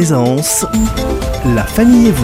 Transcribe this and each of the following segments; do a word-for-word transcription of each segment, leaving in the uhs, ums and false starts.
présence La famille et vous.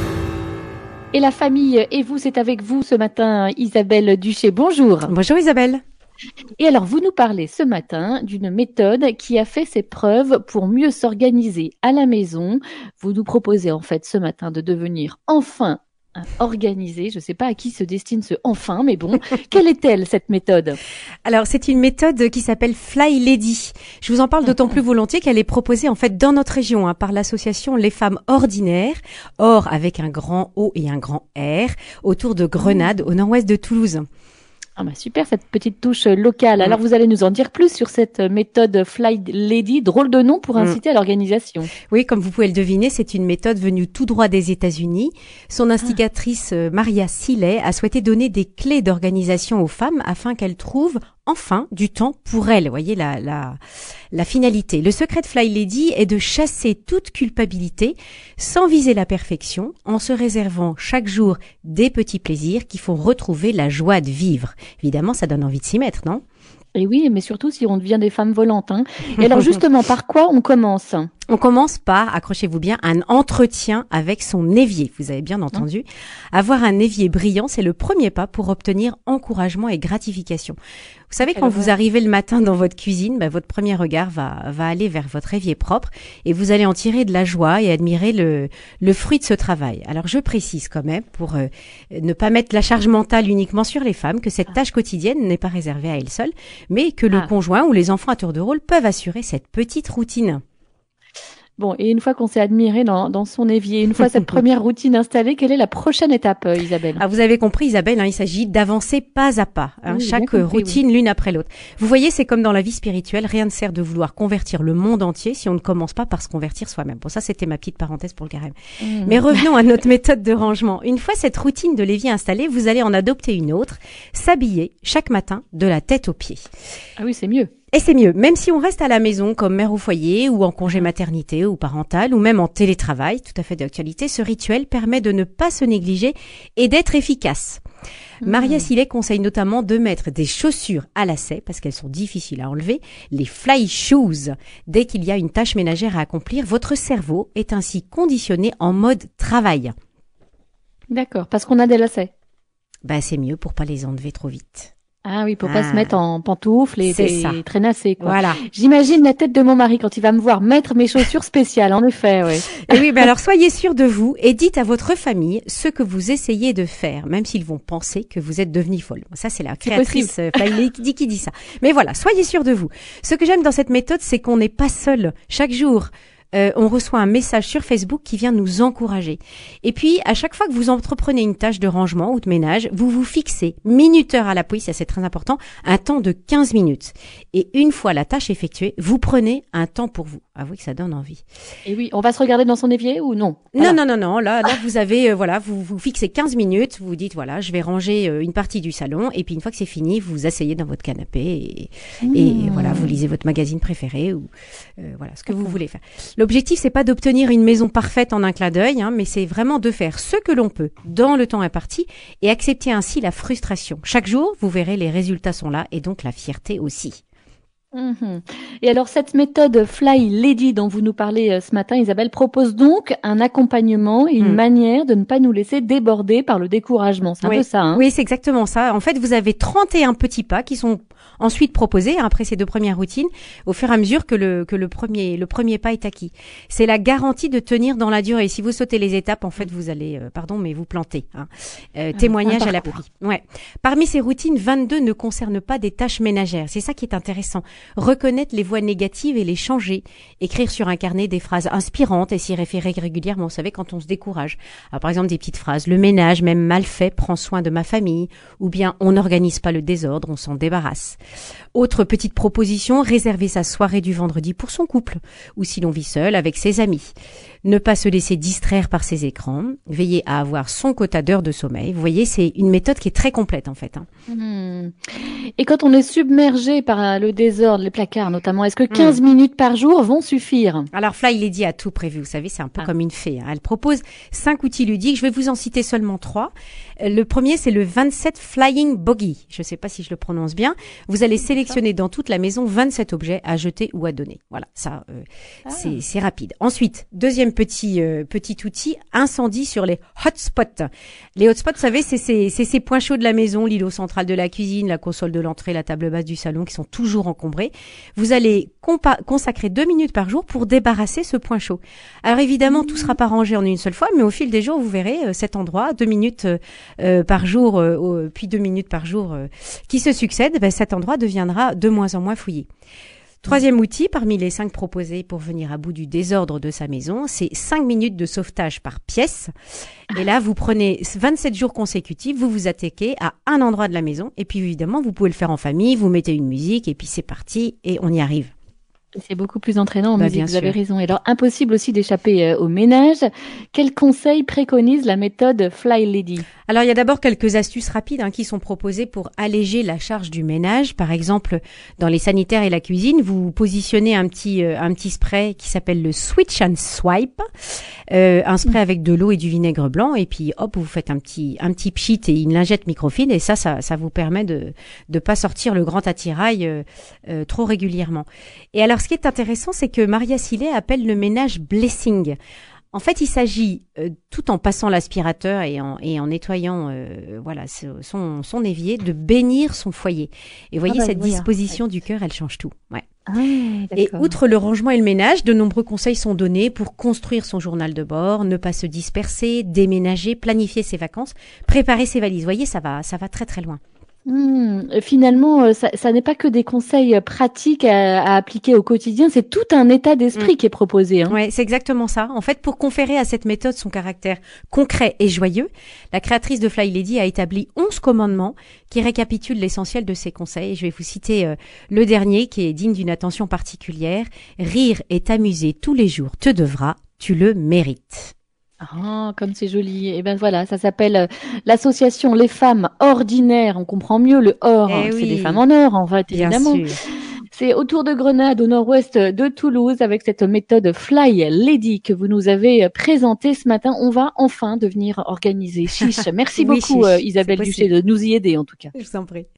Et la famille et vous, c'est avec vous ce matin, Isabelle Duché. Bonjour. Bonjour Isabelle. Et alors, vous nous parlez ce matin d'une méthode qui a fait ses preuves pour mieux s'organiser à la maison. Vous nous proposez en fait ce matin de devenir enfin organisé. Je ne sais pas à qui se destine ce enfin, mais bon, quelle est-elle cette méthode? Alors, c'est une méthode qui s'appelle Fly Lady. Je vous en parle d'autant plus volontiers qu'elle est proposée en fait dans notre région hein, par l'association Les Femmes Ordinaires, Or avec un grand O et un grand R, autour de Grenade, au nord-ouest de Toulouse. Ah bah super cette petite touche locale. Alors vous allez nous en dire plus sur cette méthode Fly Lady, drôle de nom pour inciter à l'organisation. Oui, comme vous pouvez le deviner, c'est une méthode venue tout droit des États-Unis. Son instigatrice ah. Maria Seeley a souhaité donner des clés d'organisation aux femmes afin qu'elles trouvent enfin du temps pour elles. Vous voyez la, la, la finalité. Le secret de Fly Lady est de chasser toute culpabilité sans viser la perfection, en se réservant chaque jour des petits plaisirs qui font retrouver la joie de vivre. Évidemment, ça donne envie de s'y mettre, non ? Et oui, mais surtout si on devient des femmes volantes. Hein. Et alors justement, par quoi on commence ? On commence par, accrochez-vous bien, un entretien avec son évier. Vous avez bien entendu. Avoir un évier brillant, c'est le premier pas pour obtenir encouragement et gratification. Vous savez, quand vous arrivez le matin dans votre cuisine, bah, votre premier regard va, va aller vers votre évier propre et vous allez en tirer de la joie et admirer le, le fruit de ce travail. Alors, je précise quand même, pour euh, ne pas mettre la charge mentale uniquement sur les femmes, que cette tâche quotidienne n'est pas réservée à elles seules, mais que le ah. conjoint ou les enfants à tour de rôle peuvent assurer cette petite routine. Bon, et une fois qu'on s'est admiré dans, dans son évier, une fois cette première routine installée, quelle est la prochaine étape, euh, Isabelle ? Ah, vous avez compris, Isabelle, hein, il s'agit d'avancer pas à pas, hein, oui, chaque compris, routine oui. l'une après l'autre. Vous voyez, c'est comme dans la vie spirituelle, rien ne sert de vouloir convertir le monde entier si on ne commence pas par se convertir soi-même. Bon, ça, c'était ma petite parenthèse pour le carême. Mmh. Mais revenons à notre méthode de rangement. Une fois cette routine de l'évier installée, vous allez en adopter une autre, s'habiller chaque matin de la tête aux pieds. Ah oui, c'est mieux. Et c'est mieux, même si on reste à la maison comme mère au foyer ou en congé maternité ou parental ou même en télétravail, tout à fait d'actualité, ce rituel permet de ne pas se négliger et d'être efficace. Mmh. Maria Seeley conseille notamment de mettre des chaussures à lacets parce qu'elles sont difficiles à enlever, les fly shoes. Dès qu'il y a une tâche ménagère à accomplir, votre cerveau est ainsi conditionné en mode travail. D'accord, parce qu'on a des lacets. Bah, c'est mieux pour pas les enlever trop vite. Ah oui, pour ah, pas se mettre en pantoufles et, et traînasser, quoi. Voilà. J'imagine la tête de mon mari quand il va me voir mettre mes chaussures spéciales, en effet, oui. Et oui, ben alors soyez sûrs de vous et dites à votre famille ce que vous essayez de faire, même s'ils vont penser que vous êtes devenue folle. Ça, c'est la créatrice Fly Lady qui dit ça. Mais voilà, soyez sûrs de vous. Ce que j'aime dans cette méthode, c'est qu'on n'est pas seul. Chaque jour, Euh, on reçoit un message sur Facebook qui vient nous encourager. Et puis, à chaque fois que vous entreprenez une tâche de rangement ou de ménage, vous vous fixez, minuteur à l'appui, ça c'est très important, un temps de quinze minutes. Et une fois la tâche effectuée, vous prenez un temps pour vous. Avouez que ça donne envie. Et oui, on va se regarder dans son évier ou non? Voilà. Non, non, non, non. Là, là, vous avez, euh, voilà, vous vous fixez quinze minutes, vous vous dites, voilà, je vais ranger euh, une partie du salon. Et puis, une fois que c'est fini, vous vous asseyez dans votre canapé et, mmh. et voilà, vous lisez votre magazine préféré ou euh, voilà, ce que vous voulez faire. L'objectif, c'est pas d'obtenir une maison parfaite en un clin d'œil, hein, mais c'est vraiment de faire ce que l'on peut dans le temps imparti et accepter ainsi la frustration. Chaque jour, vous verrez, les résultats sont là et donc la fierté aussi. Mmh. Et alors, cette méthode Fly Lady dont vous nous parlez euh, ce matin, Isabelle, propose donc un accompagnement et une mmh. manière de ne pas nous laisser déborder par le découragement. C'est un oui. peu ça, hein? Oui, c'est exactement ça. En fait, vous avez trente et un petits pas qui sont ensuite proposés, hein, après ces deux premières routines, au fur et à mesure que le, que le premier, le premier pas est acquis. C'est la garantie de tenir dans la durée. Si vous sautez les étapes, en fait, vous allez, euh, pardon, mais vous plantez, hein. Euh, témoignage à l'appui. Ouais. Parmi ces routines, vingt-deux ne concernent pas des tâches ménagères. C'est ça qui est intéressant. Reconnaître les voix négatives et les changer. Écrire sur un carnet des phrases inspirantes et s'y référer régulièrement. Vous savez, quand on se décourage. Alors, par exemple, des petites phrases. Le ménage, même mal fait, prend soin de ma famille. Ou bien, on n'organise pas le désordre, on s'en débarrasse. Autre petite proposition, réserver sa soirée du vendredi pour son couple. Ou si l'on vit seul, avec ses amis. Ne pas se laisser distraire par ses écrans. Veiller à avoir son quota d'heures de sommeil. Vous voyez, c'est une méthode qui est très complète, en fait, hein. Mmh. Et quand on est submergé par le désordre, désordre, les placards notamment. Est-ce que quinze mmh. minutes par jour vont suffire? Alors Fly Lady a tout prévu, vous savez, c'est un peu ah. comme une fée. Hein. Elle propose cinq outils ludiques, je vais vous en citer seulement trois. Le premier, c'est le vingt-sept Flying Bogey. Je ne sais pas si je le prononce bien. Vous allez sélectionner dans toute la maison vingt-sept objets à jeter ou à donner. Voilà, ça, euh, ah. c'est, c'est rapide. Ensuite, deuxième petit euh, petit outil, incendie sur les hotspots. Les hotspots, vous savez, c'est ces, c'est ces points chauds de la maison, l'îlot central de la cuisine, la console de l'entrée, la table basse du salon, qui sont toujours encombrés. Vous allez compa- consacrer deux minutes par jour pour débarrasser ce point chaud. Alors évidemment, mmh. tout sera pas rangé en une seule fois, mais au fil des jours, vous verrez euh, cet endroit, deux minutes euh, Euh, par jour, euh, puis deux minutes par jour euh, qui se succèdent, ben, cet endroit deviendra de moins en moins fouillé. Troisième mmh. outil, parmi les cinq proposés pour venir à bout du désordre de sa maison, c'est cinq minutes de sauvetage par pièce. Et là, vous prenez vingt-sept jours consécutifs, vous vous attaquez à un endroit de la maison. Et puis évidemment, vous pouvez le faire en famille, vous mettez une musique et puis c'est parti et on y arrive. C'est beaucoup plus entraînant en bah, musique, vous sûr. avez raison. Et alors, impossible aussi d'échapper euh, au ménage. Quels conseils préconise la méthode Fly Lady? Alors, il y a d'abord quelques astuces rapides hein, qui sont proposées pour alléger la charge du ménage. Par exemple, dans les sanitaires et la cuisine, vous positionnez un petit euh, un petit spray qui s'appelle le Switch and Swipe, euh, un spray mmh. avec de l'eau et du vinaigre blanc. Et puis, hop, vous faites un petit un petit pchit et une lingette microfine. Et ça, ça, ça vous permet de de pas sortir le grand attirail euh, euh, trop régulièrement. Et alors, ce qui est intéressant, c'est que Maria Sillet appelle le ménage blessing. En fait, il s'agit, euh, tout en passant l'aspirateur et en, et en nettoyant euh, voilà, son, son évier, de bénir son foyer. Et voyez, ah bah, cette voilà. disposition ouais. du cœur, elle change tout. Ouais. Ah, et outre le rangement et le ménage, de nombreux conseils sont donnés pour construire son journal de bord, ne pas se disperser, déménager, planifier ses vacances, préparer ses valises. Vous voyez, ça va, ça va très très loin. Mmh, finalement, ça, ça n'est pas que des conseils pratiques à, à appliquer au quotidien, c'est tout un état d'esprit mmh. qui est proposé. Hein. Ouais, c'est exactement ça. En fait, pour conférer à cette méthode son caractère concret et joyeux, la créatrice de Fly Lady a établi onze commandements qui récapitulent l'essentiel de ses conseils. Je vais vous citer euh, le dernier qui est digne d'une attention particulière. Rire et t'amuser tous les jours te devra, tu le mérites. Ah, comme c'est joli. Et ben voilà, ça s'appelle euh, l'association Les Femmes Ordinaires. On comprend mieux le or. Eh c'est oui. des femmes en or, en fait, Bien évidemment. sûr. C'est autour de Grenade, au nord-ouest de Toulouse, avec cette méthode Fly Lady que vous nous avez présentée ce matin. On va enfin devenir organisé. Chiche. Merci oui, beaucoup, chiche. euh, Isabelle Duché, de nous y aider, en tout cas. Je vous en prie.